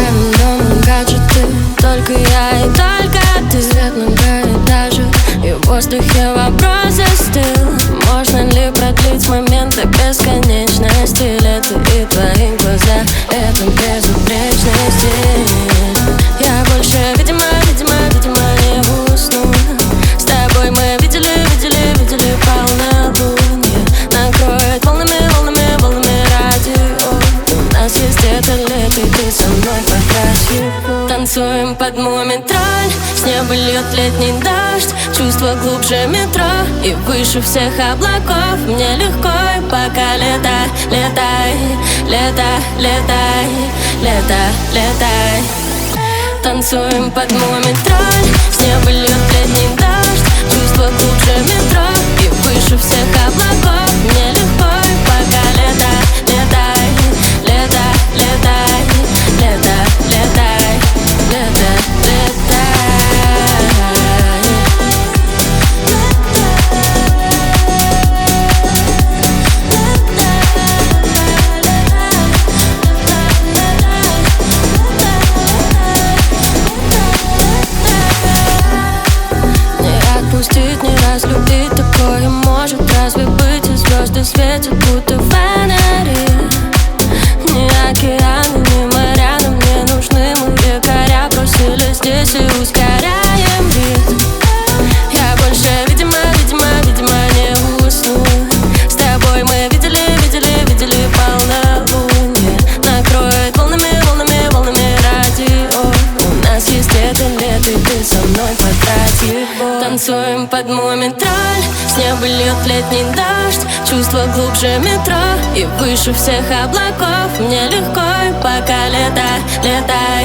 Играем дома гаджеты, только я и только ты. Свет мигает даже, и в воздухе вопрос застыл. Можно ли продлить моменты бесконечности? Лето и твои глаза — это безупречный стиль. Я больше, видимо, не усну. С тобой мы видели полнолуние. Накроет волнами радио. У нас есть это лето, и ты со мной покрась его. Танцуем под мумий-тролль, с неба льет летний дождь. Чувство глубже метро и выше всех облаков. Мне легко, и пока летай, летай, летай. Танцуем под мумий-тролль, с неба льет летний дождь. Чувство глубже метро и выше всех облаков. Мне легко, и пока летай, летай, летай, летай. Отпустить, не разлюбить, такое может разве быть? И звезды светят, будто фонари. Ни океаны, ни моря нам не нужны. Мы якоря бросили здесь и ускоряем ритм. Я больше, видимо, не усну. С тобой мы видели полнолуние. Накроет волнами радио. У нас есть это лето, и ты со мной потрать его. Танцуем под мумий-тролль, с неба льет летний дождь. Чувство глубже метро и выше всех облаков. Мне легко, и пока летай, летай,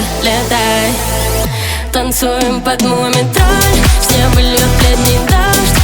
летай. Танцуем под мумий-тролль, с неба льет летний дождь.